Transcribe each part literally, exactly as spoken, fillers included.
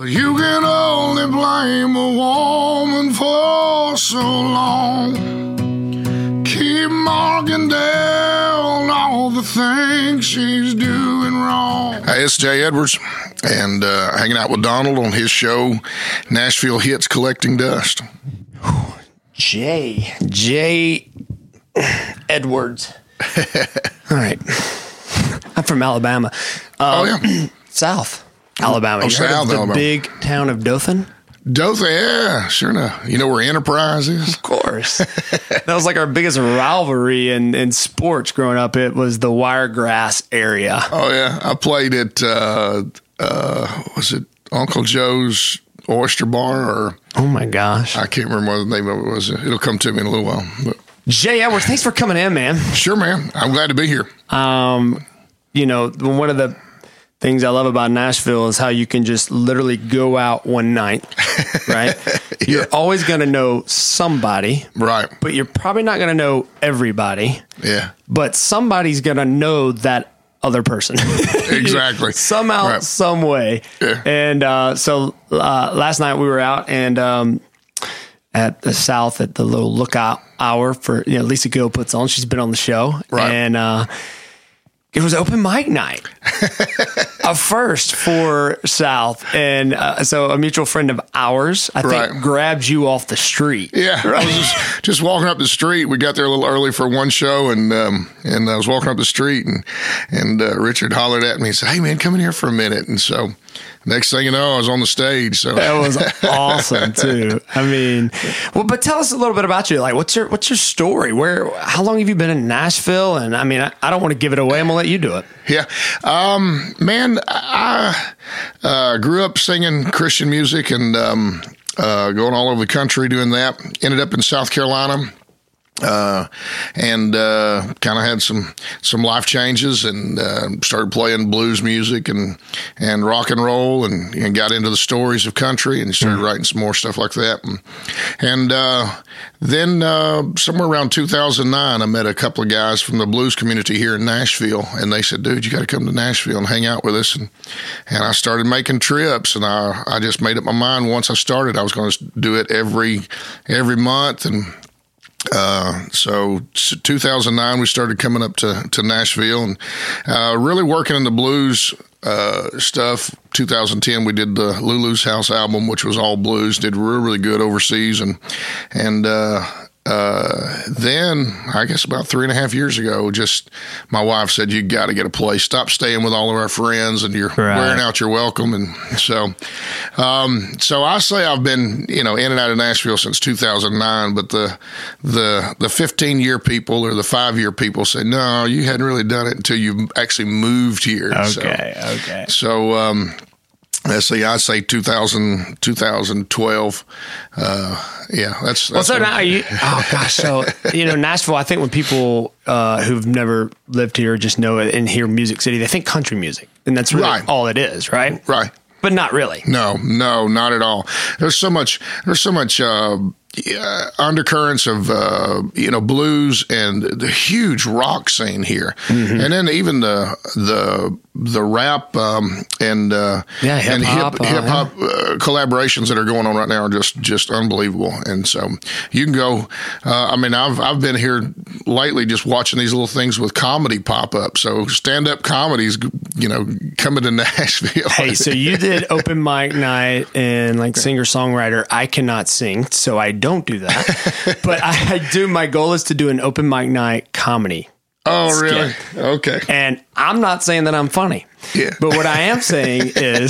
You can only blame a woman for so long. Keep marking down all the things she's doing wrong. Hey, it's Jay Edwards, and uh, hanging out with Donald on his show, Nashville Hits Collecting Dust. Jay. Jay Edwards. All right. I'm from Alabama. Uh, oh, yeah. South Alabama. Oh, you heard South of the Alabama. big town of Dothan? Dothan, yeah, sure enough. You know where Enterprise is? Of course. That was like our biggest rivalry in, in sports growing up. It was the Wiregrass area. Oh, yeah. I played at, uh, uh, was it Uncle Joe's Oyster Bar? Or Oh, my gosh. I can't remember what the name of it was. It'll come to me in a little while. But Jay Edwards, thanks for coming in, man. sure, man. I'm glad to be here. Um, you know, one of the things I love about Nashville is how you can just literally go out one night, right? yeah. You're always going to know somebody. Right. But you're probably not going to know everybody. Yeah. But somebody's going to know that other person. Exactly. Somehow, right. some way. Yeah. And uh, so uh, last night we were out and um, at the South at the little lookout hour for, you know, Lisa Gill puts on. She's been on the show. Right. And uh, it was open mic night. A first for South. And uh, so a mutual friend of ours, I think, Right. grabbed you off the street. Yeah, Right. I was just, just walking up the street. We got there a little early for one show, and um, and I was walking up the street, and and uh, Richard hollered at me and said, "Hey, man, come in here for a minute." And so, next thing you know, I was on the stage. So That was awesome too. I mean, well, but tell us a little bit about you. Like, what's your what's your story? Where, how long have you been in Nashville? And I mean, I, I don't want to give it away. I'm gonna let you do it. Yeah, um, man, I uh, grew up singing Christian music and um, uh, going all over the country doing that. Ended up in South Carolina. Uh, and, uh, kind of had some, some life changes and, uh, started playing blues music and, and rock and roll and, and got into the stories of country and started mm. writing some more stuff like that. And, and, uh, then, uh, somewhere around two thousand nine, I met a couple of guys from the blues community here in Nashville, and they said, "Dude, you got to come to Nashville and hang out with us." And, and I started making trips, and I, I just made up my mind once I started, I was going to do it every, every month. And, Uh, so two thousand nine, we started coming up to, to Nashville and, uh, really working in the blues, uh, stuff. two thousand ten, we did the Lulu's House album, which was all blues, did really, really good overseas. And, and, uh, uh, then I guess about three and a half years ago, just my wife said, "You got to get a place. Stop staying with all of our friends and you're right. wearing out your welcome." And so, um, so I say I've been, you know, in and out of Nashville since two thousand nine, but the, the, the fifteen year people or the five year people say, "No, you hadn't really done it until you actually moved here." Okay. So, okay. So, um, let's see, I say two thousand, twenty twelve. Uh, yeah, that's, that's well, so what, now you, oh gosh. So, you know, Nashville, I think when people, uh, who've never lived here just know it and hear Music City, they think country music, and that's really Right. all it is, right? right. But not really. No, no, not at all. There's so much, there's so much, uh, yeah, undercurrents of, uh, you know, blues and the huge rock scene here. Mm-hmm. And then even the, the, the rap, um, and, uh, yeah, hip and hop, hip, uh, hip hop, uh, collaborations that are going on right now are just, just unbelievable. And so you can go, uh, I mean, I've, I've been here lately just watching these little things with comedy pop up. So stand up comedies, you know, coming to Nashville. Hey, so you did open mic night and like singer songwriter. I cannot sing, so I don't do that. But I, I do. My goal is to do an open mic night comedy. Oh, skit. really? Okay. And I'm not saying that I'm funny. Yeah. But what I am saying is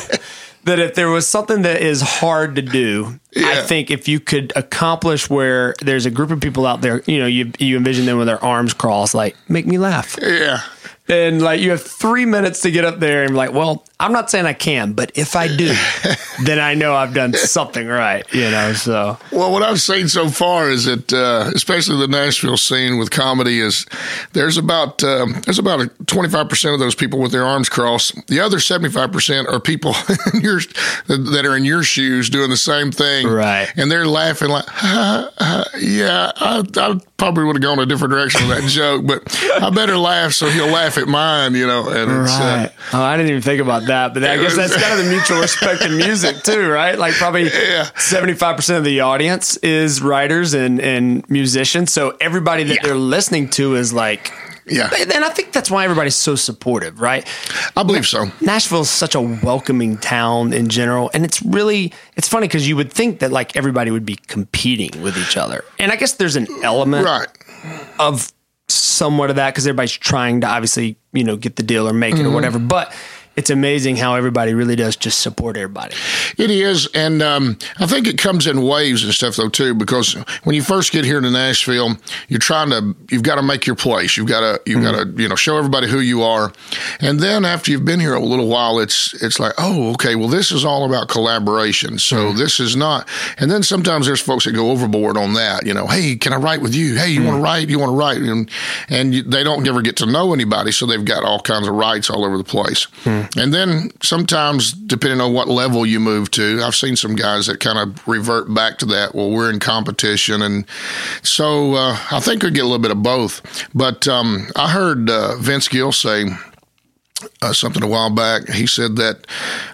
that if there was something that is hard to do, Yeah. I think if you could accomplish where there's a group of people out there, you know, you you envision them with their arms crossed, like, make me laugh. Yeah. And like you have three minutes to get up there and be like, well, I'm not saying I can, but if I do, then I know I've done something right, you know, so. Well, what I've seen so far is that, uh, especially the Nashville scene with comedy, is there's about um, there's about a twenty-five percent of those people with their arms crossed. The other seventy-five percent are people in your, that are in your shoes doing the same thing. Right. And they're laughing like, ha, ha, yeah, I, I probably would have gone a different direction with that joke, but I better laugh so he'll laugh at mine, you know. And it's, Right. uh, oh, I didn't even think about want that, but I guess that's kind of the mutual respect in music too, right? Like probably seventy-five percent of the audience is writers and, and musicians. So everybody that yeah. they're listening to is like, yeah. And I think that's why everybody's so supportive, right? I believe so. Nashville is such a welcoming town in general. And it's really, it's funny because you would think that like everybody would be competing with each other. And I guess there's an element right. of somewhat of that because everybody's trying to obviously, you know, get the deal or make it mm-hmm. or whatever. But it's amazing how everybody really does just support everybody. It is. And um, I think it comes in waves and stuff, though, too, because when you first get here to Nashville, you're trying to, you've got to make your place. You've got to, you've mm-hmm. got to, you know, show everybody who you are. And then after you've been here a little while, it's, it's like, oh, okay, well, this is all about collaboration. So mm-hmm. this is not, and then sometimes there's folks that go overboard on that, you know, hey, can I write with you? Hey, you mm-hmm. want to write? You want to write? And, and you, they don't ever get to know anybody. So they've got all kinds of rights all over the place. Mm-hmm. And then sometimes, depending on what level you move to, I've seen some guys that kind of revert back to that. Well, we're in competition. And so uh, I think we get a little bit of both. But um, I heard uh, Vince Gill say uh, something a while back. He said that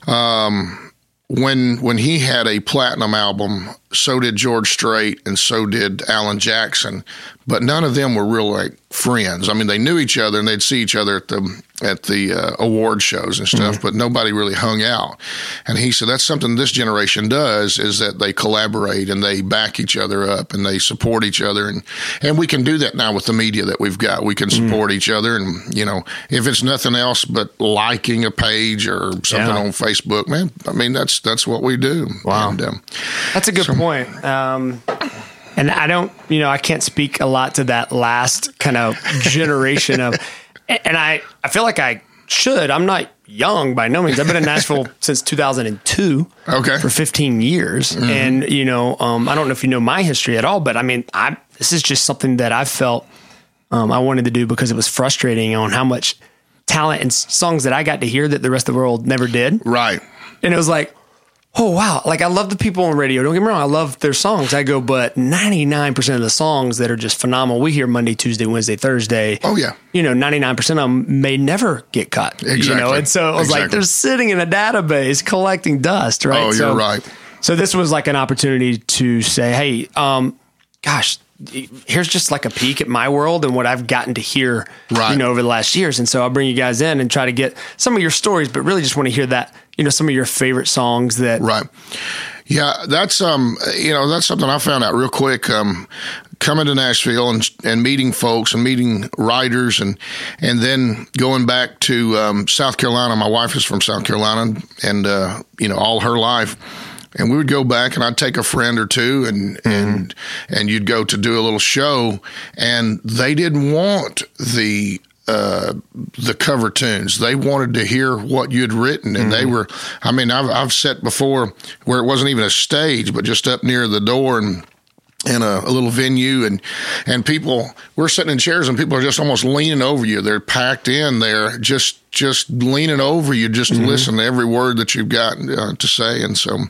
um, when when he had a platinum album, so did George Strait and so did Alan Jackson. But none of them were real like friends. I mean, they knew each other and they'd see each other at the at the uh, award shows and stuff, mm-hmm. but nobody really hung out. And he said that's something this generation does, is that they collaborate and they back each other up and they support each other. And, and we can do that now with the media that we've got. We can support mm-hmm. each other. And, you know, if it's nothing else but liking a page or something yeah. on Facebook, man, I mean, that's that's what we do. Wow. And, um, that's a good so, point. Um And I don't, you know, I can't speak a lot to that last kind of generation of, and I, I feel like I should. I'm not young by no means. I've been in Nashville since two thousand two okay. for fifteen years. Mm-hmm. And, you know, um, I don't know if you know my history at all, but I mean, I this is just something that I felt um, I wanted to do because it was frustrating on how much talent and songs that I got to hear that the rest of the world never did. Right. And it was like, oh, wow. Like, I love the people on radio. Don't get me wrong. I love their songs. I go, but ninety-nine percent of the songs that are just phenomenal, we hear Monday, Tuesday, Wednesday, Thursday. Oh, yeah. You know, ninety-nine percent of them may never get cut. Exactly. You know, and so it was exactly. like, they're sitting in a database collecting dust, right? Oh, you're so, right. So this was like an opportunity to say, hey, um, gosh, here's just like a peek at my world and what I've gotten to hear, right. you know, over the last years. And so I'll bring you guys in and try to get some of your stories, but really just want to hear that, you know, some of your favorite songs that. Right. Yeah, that's, um, you know, that's something I found out real quick, um, coming to Nashville and, and meeting folks and meeting writers and, and then going back to, um, South Carolina. My wife is from South Carolina and, uh, you know, all her life. And we would go back and I'd take a friend or two and, mm-hmm. and, and you'd go to do a little show and they didn't want the, uh, the cover tunes. They wanted to hear what you'd written. And mm-hmm. they were, I mean, I've, I've sat before where it wasn't even a stage, but just up near the door and, in a, a little venue and, and people, we're sitting in chairs and people are just almost leaning over you. They're packed in there, just, just leaning over you, just mm-hmm. to listen to every word that you've got uh, to say. And so,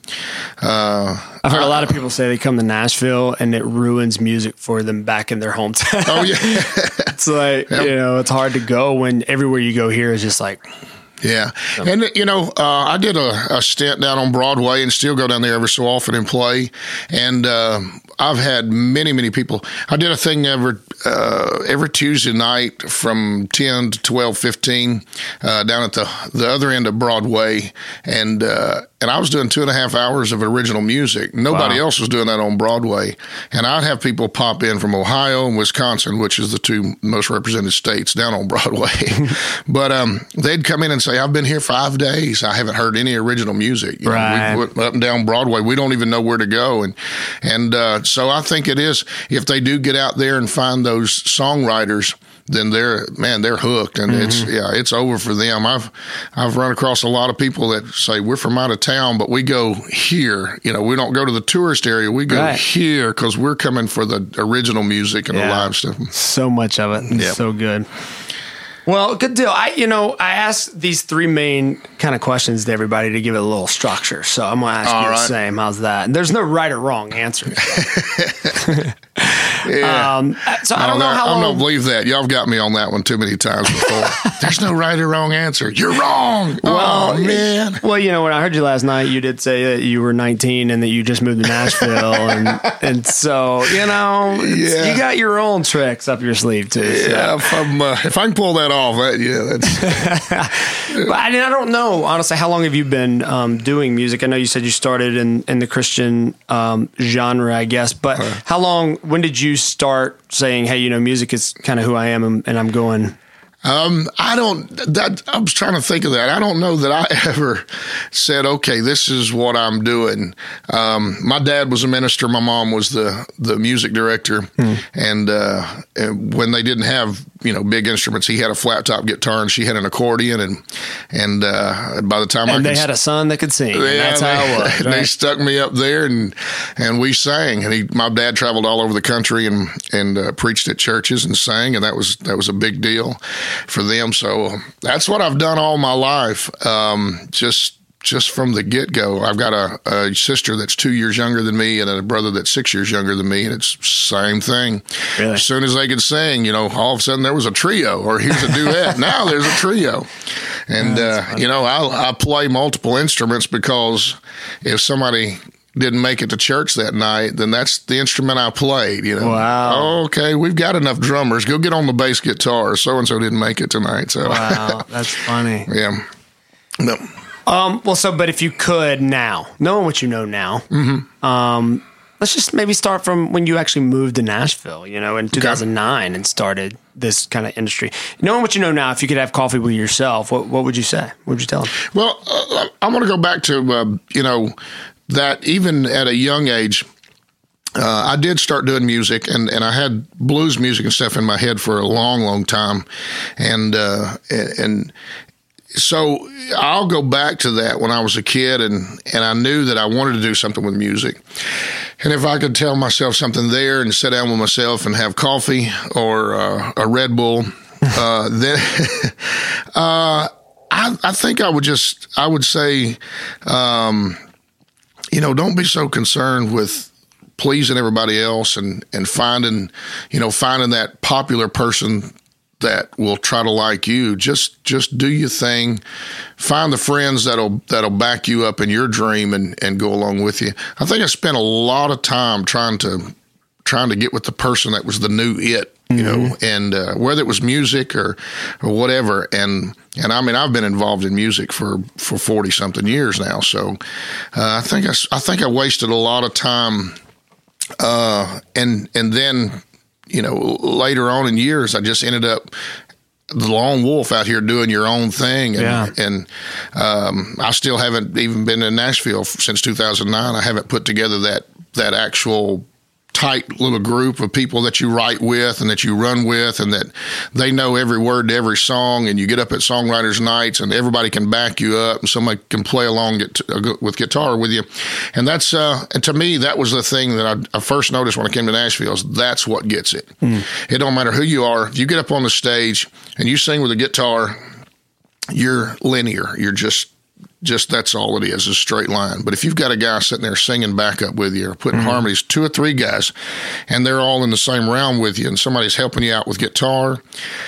uh, I've heard I, a lot of people say they come to Nashville and it ruins music for them back in their hometown. Oh yeah. It's like, yep. you know, it's hard to go when everywhere you go here is just like, yeah. And, you know, uh, I did a, a stint down on Broadway and still go down there every so often and play. And uh, I've had many, many people. I did a thing every, uh, every Tuesday night from ten to twelve fifteen uh, down at the, the other end of Broadway. And, uh, and I was doing two and a half hours of original music. Nobody wow. else was doing that on Broadway. And I'd have people pop in from Ohio and Wisconsin, which is the two most represented states down on Broadway. But um, they'd come in and say, I've been here five days. I haven't heard any original music. You right. know, we went up and down Broadway. We don't even know where to go. And, and uh, so I think it is, if they do get out there and find those songwriters, then they're, man, they're hooked and mm-hmm. it's, yeah, it's over for them. I've, I've run across a lot of people that say we're from out of town, but we go here. You know, we don't go to the tourist area. We go right. here because we're coming for the original music and yeah. the live stuff. So much of it. It's yep. so good. Well, good deal. I, you know, I asked these three main kind of questions to everybody to give it a little structure. So I'm going to ask All you right. the same. How's that? And there's no right or wrong answer. Yeah. Yeah. Um, so I don't know that, how I long. don't believe that. Y'all have got me on that one too many times before. There's no right or wrong answer. You're wrong. Well, oh, man. Well, you know, when I heard you last night, you did say that you were nineteen and that you just moved to Nashville. and and so, you know, Yeah. you got your own tricks up your sleeve, too. So. Yeah, if, I'm, uh, if I can pull that off, that, yeah, that's... But I, I don't know, honestly, how long have you been um, doing music? I know you said you started in, in the Christian um, genre, I guess, but uh, how long, when did you start saying, hey, you know, music is kind of who I am and, and I'm going... Um, I don't, that, I was trying to think of that. I don't know that I ever said, okay, this is what I'm doing. Um, my dad was a minister. My mom was the, the music director. Mm. And, uh, and when they didn't have, you know, big instruments, he had a flat top guitar and she had an accordion. And, and, uh, by the time and I they could, had a son that could sing. Yeah, and that's they, how it was. Right? They stuck me up there and, and we sang. And he, my dad traveled all over the country and, and, uh, preached at churches and sang. And that was, that was a big deal for them. So that's what I've done all my life. Um, just, just from the get go. I've got a, a sister that's two years younger than me and a brother that's six years younger than me. And it's same thing. Really? As soon as they could sing, you know, all of a sudden there was a trio or here's a duet. Now there's a trio. And, oh, uh, you know, I, I play multiple instruments because if somebody didn't make it to church that night, then that's the instrument I played, you know. Wow. Oh, okay, we've got enough drummers. Go get on the bass guitar. So-and-so didn't make it tonight. So wow, that's funny. Yeah. No. Um, well, so, but if you could now, knowing what you know now, mm-hmm. um, let's just maybe start from when you actually moved to Nashville, you know, in two thousand nine okay. and started this kind of industry. Knowing what you know now, if you could have coffee with yourself, what, what would you say? What would you tell them? Well, uh, I'm going to go back to, uh, you know, that even at a young age, uh, I did start doing music, and, and I had blues music and stuff in my head for a long, long time. And, uh, and so I'll go back to that when I was a kid, and, and I knew that I wanted to do something with music. And if I could tell myself something there and sit down with myself and have coffee or uh, a Red Bull, uh, then uh, I, I think I would just, I would say, um, you know, don't be so concerned with pleasing everybody else and, and finding, you know, finding that popular person that will try to like you. Just, just do your thing. Find the friends that'll, that'll back you up in your dream and, and go along with you. I think I spent a lot of time trying to, trying to get with the person that was the new it, you mm-hmm. know, and, uh, whether it was music or, or whatever. And, and I mean, I've been involved in music for, for forty something years now. So, uh, I think I, I think I wasted a lot of time, uh, and, and then, you know, later on in years, I just ended up the lone wolf out here doing your own thing. And, yeah. and um, I still haven't even been in Nashville since two thousand nine. I haven't put together that, that actual tight little group of people that you write with and that you run with and that they know every word to every song, and you get up at songwriters nights and everybody can back you up and somebody can play along with guitar with you. And that's, uh, and to me, that was the thing that I, I first noticed when I came to Nashville is that's what gets it. Mm. It don't matter who you are. If you get up on the stage and you sing with a guitar, you're linear. You're just, Just that's all it is, a straight line. But if you've got a guy sitting there singing backup with you or putting mm-hmm. harmonies, two or three guys, and they're all in the same round with you, and somebody's helping you out with guitar,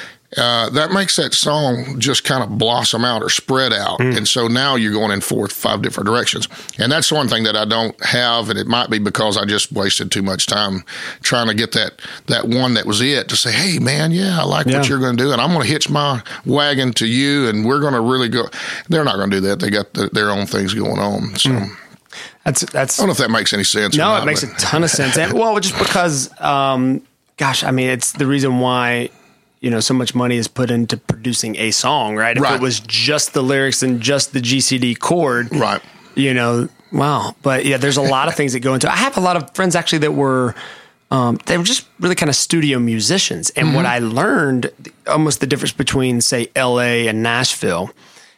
uh, that makes that song just kind of blossom out or spread out. Mm. And so now you're going in four, five different directions. And that's one thing that I don't have, and it might be because I just wasted too much time trying to get that, that one that was it to say, hey, man, yeah, I like yeah. what you're going to do, and I'm going to hitch my wagon to you, and we're going to really go. They're not going to do that. They got the, their own things going on. So mm. that's, that's, I don't know if that makes any sense. No, or not, it makes but. a ton of sense. And, well, just because, um, gosh, I mean, it's the reason why, you know, so much money is put into producing a song, right? If right. it was just the lyrics and just the G C D chord, right? You know, wow. But yeah, there's a lot of things that go into it. I have a lot of friends actually that were, um, they were just really kind of studio musicians. And mm-hmm. what I learned, almost the difference between, say, L A and Nashville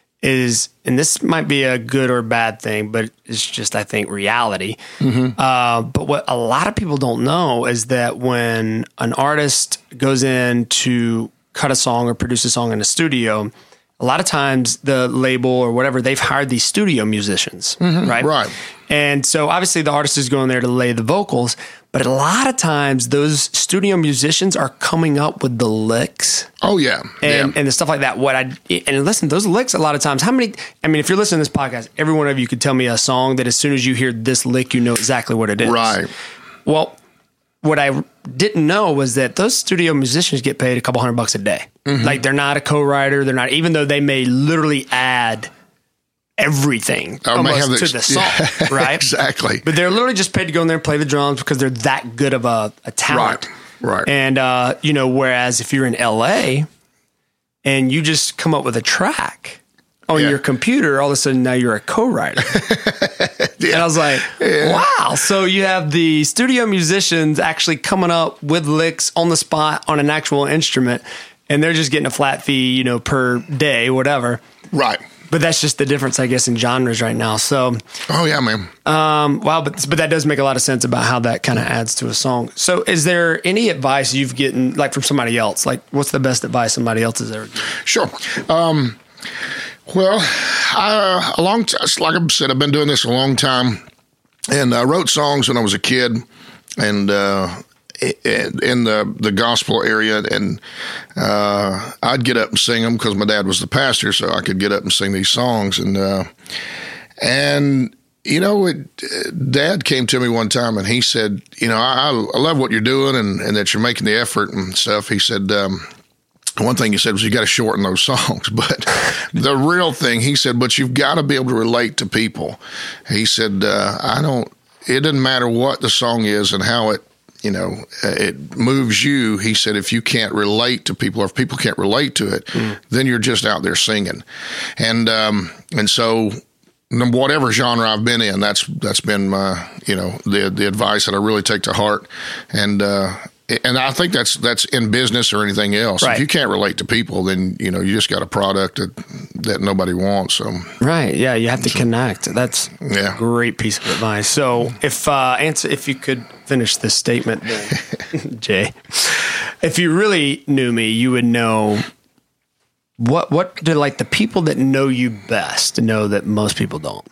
is, and this might be a good or bad thing, but it's just, I think, reality. Mm-hmm. Uh, but what a lot of people don't know is that when an artist goes in to cut a song or produce a song in a studio, a lot of times the label or whatever, they've hired these studio musicians, mm-hmm. right? Right. And so obviously the artist is going there to lay the vocals, but But a lot of times those studio musicians are coming up with the licks. Oh yeah. And, yeah. and the stuff like that. What I, and listen, those licks a lot of times, how many, I mean, if you're listening to this podcast, every one of you could tell me a song that as soon as you hear this lick, you know exactly what it is. Right. Well, what I didn't know was that those studio musicians get paid a couple hundred bucks a day. Mm-hmm. Like they're not a co-writer. They're not, even though they may literally add everything or almost the, to the song, yeah, right? Exactly. But they're literally just paid to go in there and play the drums because they're that good of a, a talent. Right, right. And, uh, you know, whereas if you're in L A and you just come up with a track on yeah. your computer, all of a sudden now you're a co-writer. yeah. And I was like, yeah. wow. So you have the studio musicians actually coming up with licks on the spot on an actual instrument, and they're just getting a flat fee, you know, per day, whatever. Right. But that's just the difference, I guess, in genres right now. So, oh yeah, man. Um, wow, but but that does make a lot of sense about how that kind of adds to a song. So, is there any advice you've gotten, like from somebody else? Like, what's the best advice somebody else has ever given? Sure. Um, well, I, a long time, like I said, I've been doing this a long time, and I wrote songs when I was a kid, and. Uh, in the, the gospel area, and uh, I'd get up and sing them because my dad was the pastor, so I could get up and sing these songs. And, uh, and you know, it, Dad came to me one time and he said, you know, I, I love what you're doing and, and that you're making the effort and stuff. He said, um, one thing he said was you got to shorten those songs, but the real thing, he said, but you've got to be able to relate to people. He said, uh, I don't, it doesn't matter what the song is and how it, you know, it moves you. He said, if you can't relate to people, or if people can't relate to it, mm. then you're just out there singing. And, um, and so whatever genre I've been in, that's, that's been my, you know, the, the advice that I really take to heart. And, uh, and I think that's, that's in business or anything else. Right. If you can't relate to people, then, you know, you just got a product that, that nobody wants. So, right. Yeah. You have to so, connect. That's yeah. a great piece of advice. So if, uh, answer, if you could finish this statement, Jay, if you really knew me, you would know what, what do like the people that know you best know that most people don't?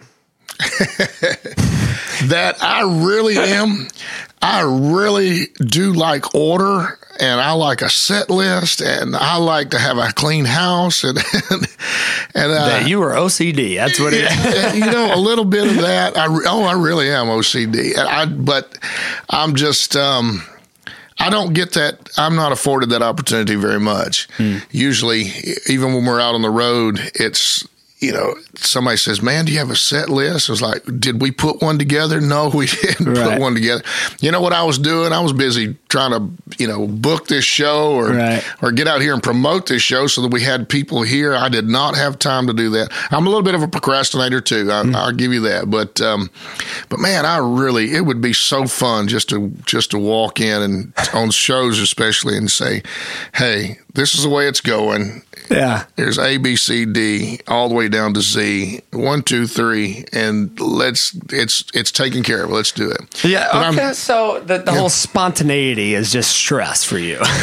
That I really am. I really do like order, and I like a set list, and I like to have a clean house, and and, and uh, that you are O C D. That's what it is. You know, a little bit of that. I oh, I really am O C D. I but I'm just. Um, I don't get that. I'm not afforded that opportunity very much. Hmm. Usually, even when we're out on the road, it's. You know, somebody says, man, do you have a set list? I was like, did we put one together? No, we didn't right. put one together. You know what I was doing? I was busy trying to, you know, book this show or right. or get out here and promote this show so that we had people here. I did not have time to do that. I'm a little bit of a procrastinator too. I, mm. I'll give you that. But, um, but man, I really, it would be so fun just to, just to walk in and on shows especially and say, hey, this is the way it's going. Yeah. There's A, B, C, D, all the way down to Z. One, two, three, and let's it's it's taken care of. Let's do it. Yeah. But okay. I'm, so the, the yeah. whole spontaneity is just stress for you. Well,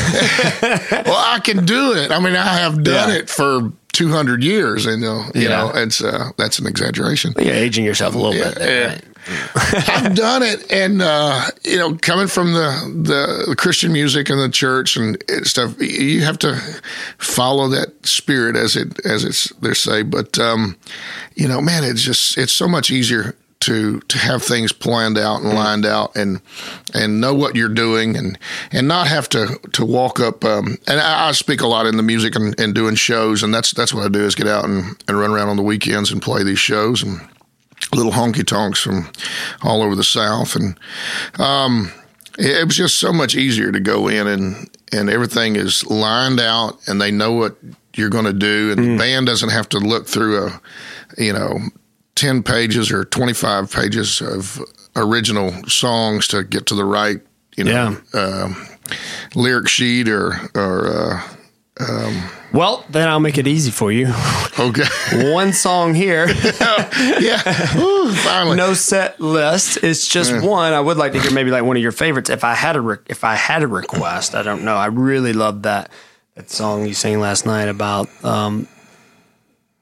I can do it. I mean, I have done yeah. it for two hundred years, and you know, you yeah. know, it's uh, that's an exaggeration. You're aging yourself a little yeah, bit. There, yeah. Right? I've done it, and uh, you know, coming from the, the Christian music and the church and stuff, you have to follow that spirit as it as it's they say. But um, you know, man, it's just it's so much easier to to have things planned out and lined out, and and know what you're doing, and and not have to to walk up. Um, and I, I speak a lot in the music and, and doing shows, and that's that's what I do is get out and, and run around on the weekends and play these shows and. Little honky tonks from all over the South. And um, it, it was just so much easier to go in and, and everything is lined out and they know what you're going to do. And mm. the band doesn't have to look through a, you know, ten pages or twenty-five pages of original songs to get to the right, you know, yeah. uh, lyric sheet or, or, uh, um, well, then I'll make it easy for you. Okay. One song here. Yeah. Ooh, finally. No set list. It's just yeah. one. I would like to hear maybe like one of your favorites. If I had a re- if I had a request, I don't know. I really loved that that song you sang last night about um,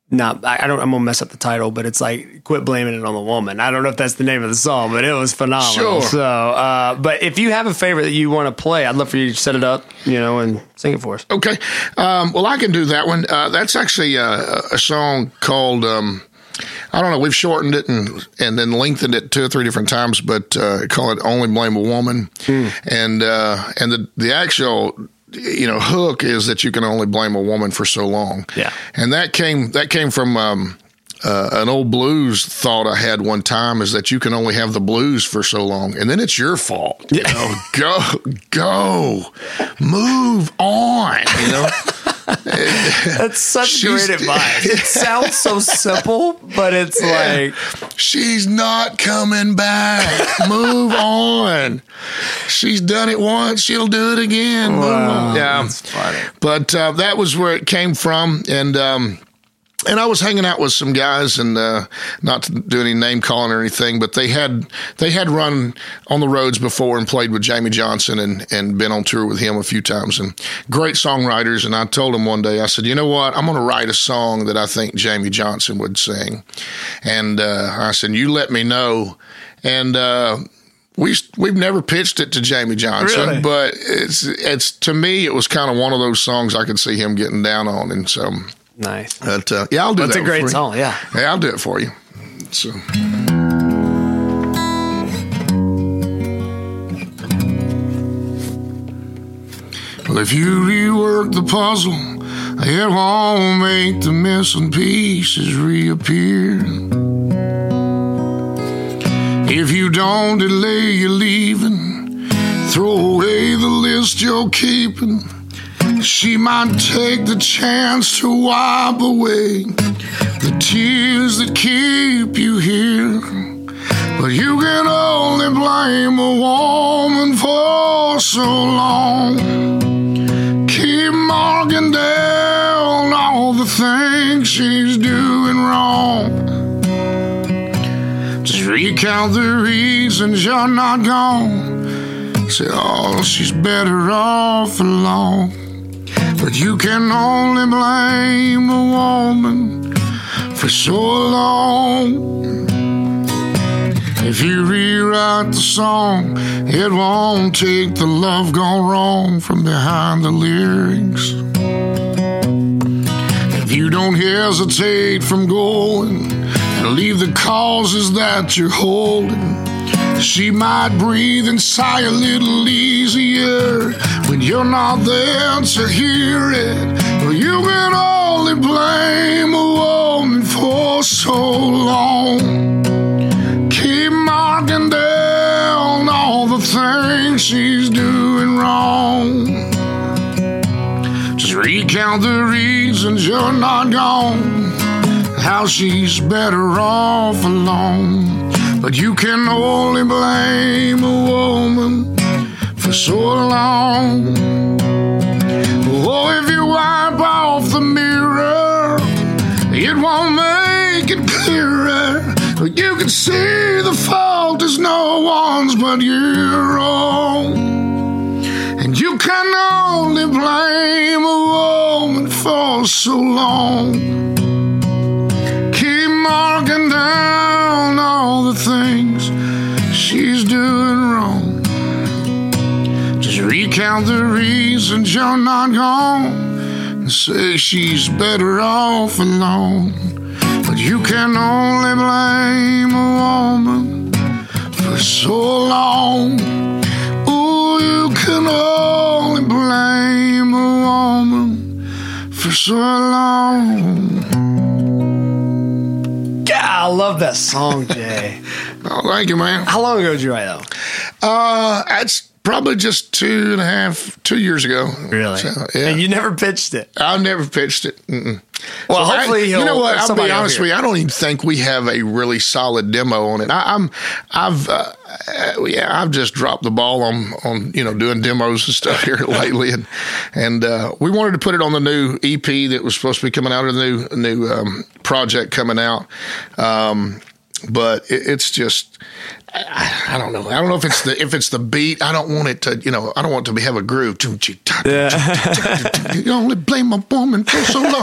not, I, I don't, I'm going to mess up the title, but it's like, Quit Blaming It on the Woman. I don't know if that's the name of the song, but it was phenomenal. Sure. So, uh, but if you have a favorite that you want to play, I'd love for you to set it up, you know, and sing it for us. Okay. Um, well, I can do that one. Uh, that's actually a, a song called, um, I don't know, we've shortened it and and then lengthened it two or three different times, but uh, call it Only Blame a Woman. Mm. And uh, and the, the actual, you know, hook is that you can only blame a woman for so long. Yeah. And that came that came from um, uh, an old blues thought I had one time, is that you can only have the blues for so long, and then it's your fault. You Yeah. know, go, go, move on, you know. That's such She's- great advice. It sounds so simple, but it's like, She's not coming back. Move on. She's done it once. She'll do it again. Move wow, on. Yeah. that's funny. But uh, that was where it came from. And, um, and I was hanging out with some guys, and uh, not to do any name calling or anything, but they had they had run on the roads before and played with Jamie Johnson and, and been on tour with him a few times, and great songwriters. And I told them one day, I said, you know what, I'm going to write a song that I think Jamie Johnson would sing. And uh, I said, you let me know. And uh, we we've never pitched it to Jamie Johnson, Really? but it's it's to me it was kind of one of those songs I could see him getting down on, and so. Nice. But, uh, yeah, I'll do That's that a great for you. song, yeah. Yeah, I'll do it for you. So. Well, if you rework the puzzle, it won't make the missing pieces reappear. If you don't delay your leaving, throw away the list you're keeping. She might take the chance to wipe away the tears that keep you here. But you can only blame a woman for so long. Keep marking down all the things she's doing wrong. Just recount the reasons you're not gone. Say, oh, she's better off alone. But you can only blame a woman for so long. If you rewrite the song, it won't take the love gone wrong from behind the lyrics. If you don't hesitate from going and leave the causes that you're holding, she might breathe and sigh a little easier when you're not there to hear it. But you can only blame a woman for so long. Keep marking down all the things she's doing wrong. Just recount the reasons you're not gone, how she's better off alone. But you can only blame a woman for so long. Oh, if you wipe off the mirror, it won't make it clearer. You can see the fault is no one's but your own. And you can only blame a woman for so long. Keep marking down all the things she's doing wrong. Just recount the reasons you're not gone and say she's better off alone. But you can only blame a woman for so long. Oh, you can only blame a woman for so long. Yeah, I love that song, Jay. Oh, thank you, man. How long ago did you write that? Uh, it's probably just two and a half, two years ago. Really? So, yeah. And you never pitched it. I've never pitched it. Mm-mm. Well, So hopefully I, he'll. you know what? I'll be somebody will honest hear with you. I don't even think we have a really solid demo on it. I, I'm, I've, uh, uh, yeah, I've just dropped the ball on, on you know, doing demos and stuff here lately, and and uh, we wanted to put it on the new E P that was supposed to be coming out, or the new new um, project coming out. Um, but it, it's just, I, I don't know. I don't know if it's the if it's the beat. I don't want it to, you know, I don't want it to be, have a groove. Yeah. You only blame a woman for so long.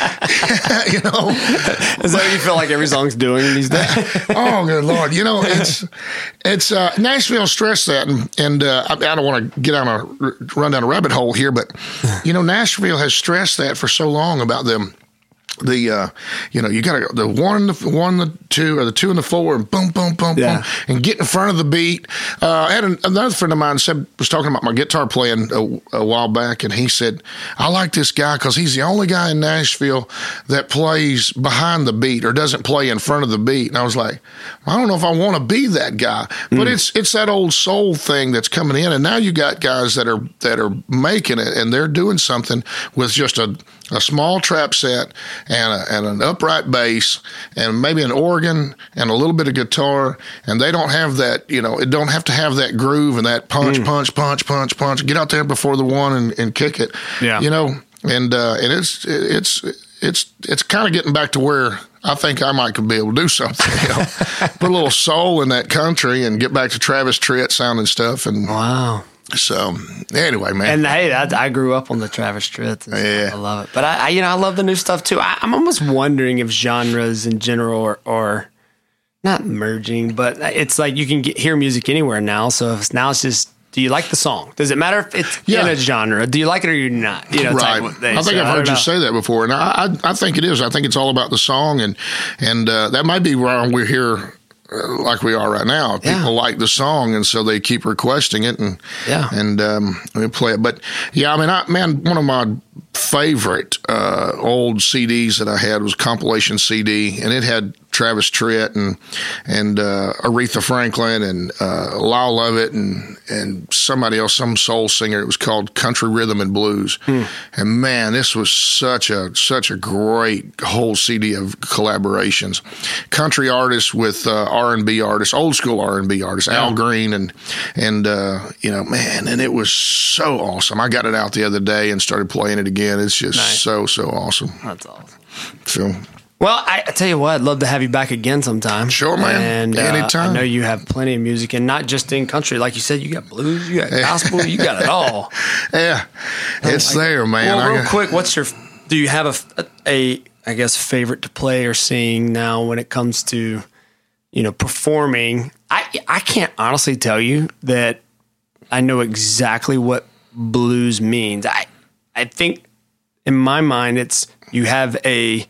You know, is that what you feel like every song's doing these days? Oh, good Lord! You know, it's it's uh, Nashville stressed that, and, and uh, I, I don't want to get on a run down a rabbit hole here, but you know, Nashville has stressed that for so long about them. The uh, you know, you got to the one, the one, the two, or the two and the four, and boom, boom, boom, yeah. boom, and get in front of the beat. Uh, I had an, another friend of mine said was talking about my guitar playing a, a while back, and he said, "I like this guy because he's the only guy in Nashville that plays behind the beat or doesn't play in front of the beat." And I was like, I don't know if I want to be that guy, but mm. it's it's that old soul thing that's coming in, and now you got guys that are that are making it, and they're doing something with just a a small trap set. And, a, and an upright bass and maybe an organ and a little bit of guitar, and they don't have that, you know, it don't have to have that groove and that punch, mm. punch, punch, punch, punch. Get out there before the one and, and kick it, yeah. you know, and uh, and it's it's it's it's kind of getting back to where I think I might be able to do something, you know, put a little soul in that country and get back to Travis Tritt sounding stuff. And wow. So anyway, man, and hey, I, I grew up on the Travis Tritt. And yeah, I love it. But I, I, you know, I love the new stuff too. I, I'm almost wondering if genres in general are, are not merging, but it's like you can get, hear music anywhere now. So if it's, now it's just, do you like the song? Does it matter if it's yeah. in a genre? Do you like it or you're not? You know, right. I think so, I've heard you know. say that before, and I, I, I think it is. I think it's all about the song, and and uh, that might be why we're here. Uh, like we are right now. People yeah. like the song, and so they keep requesting it, and yeah. and um, we play it. But yeah, I mean, I, man, one of my favorite uh, old C Ds that I had was a compilation C D, and it had Travis Tritt and and uh, Aretha Franklin and uh, Lyle Lovett and and somebody else, some soul singer. It was called Country Rhythm and Blues. Hmm. And man, this was such a such a great whole C D of collaborations, country artists with uh, R and B artists, old school R and B artists, yeah. Al Green and and uh, you know, man, and it was so awesome. I got it out the other day and started playing it again. It's just nice. so so awesome. That's awesome. So. Well, I, I tell you what, I'd love to have you back again sometime. Sure, man. And uh, anytime. I know you have plenty of music, and not just in country. Like you said, you got blues, you got gospel, you got it all. Yeah, it's like, there, man. Well, real got, quick, what's your? Do you have a, a, I guess, favorite to play or sing now when it comes to, you know, performing? I I can't honestly tell you that I know exactly what blues means. I I think in my mind, it's you have a.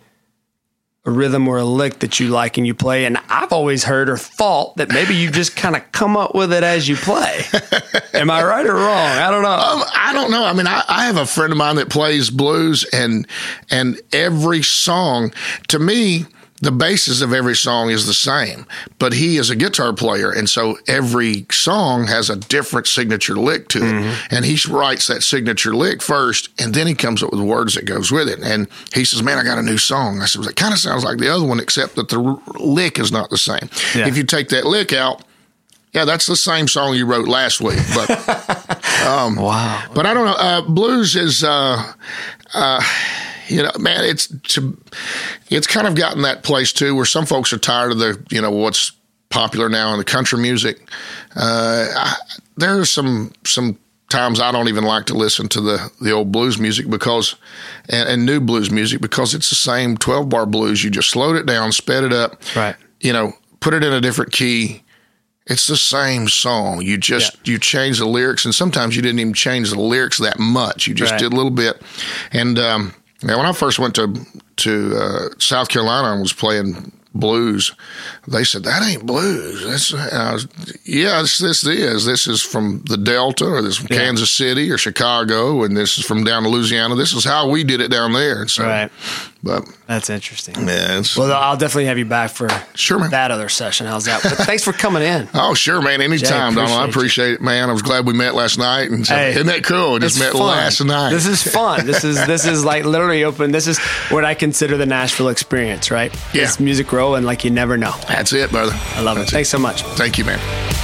a rhythm or a lick that you like and you play. And I've always heard or thought that maybe you just kind of come up with it as you play. Am I right or wrong? I don't know. Um, I don't know. I mean, I, I have a friend of mine that plays blues, and and every song, to me, the basis of every song is the same, but he is a guitar player, and so every song has a different signature lick to it, mm-hmm. and he writes that signature lick first, and then he comes up with words that goes with it, and he says, man, I got a new song. I said, well, it kind of sounds like the other one, except that the lick is not the same. Yeah. If you take that lick out, yeah, that's the same song you wrote last week. But um, wow. But I don't know. Uh, blues is... Uh, uh, You know, man, it's to, it's kind of gotten that place too, where some folks are tired of the, you know, what's popular now in the country music. Uh, I, there are some some times I don't even like to listen to the, the old blues music because, and, and new blues music because it's the same twelve bar blues. You just slowed it down, sped it up, right? You know, put it in a different key. It's the same song. You just, yeah. you change the lyrics, and sometimes you didn't even change the lyrics that much. You just right. did a little bit, and um, now, when I first went to to uh, South Carolina and was playing blues, they said, that ain't blues. That's, and I was, yes, this is. This is from the Delta, or this is from yeah. Kansas City or Chicago, and this is from down to Louisiana. This is how we did it down there. So, right. But that's interesting. Yeah, well, I'll definitely have you back for sure, man. that other session. How's that? But thanks for coming in. Oh, sure, man. Anytime, Donald. I appreciate you. it, man. I was glad we met last night. And so, hey, isn't that cool? We just met fun. last night. This is fun. This is this is like literally open. This is what I consider the Nashville experience, right? Yeah. It's music growing like you never know. That's it, brother. I love That's it. Thanks it. so much. Thank you, man.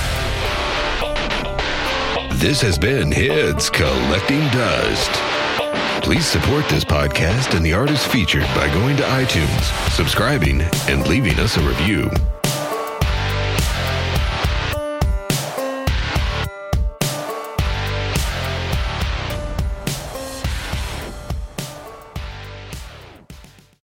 This has been Heads Collecting Dust. Please support this podcast and the artists featured by going to iTunes, subscribing, and leaving us a review.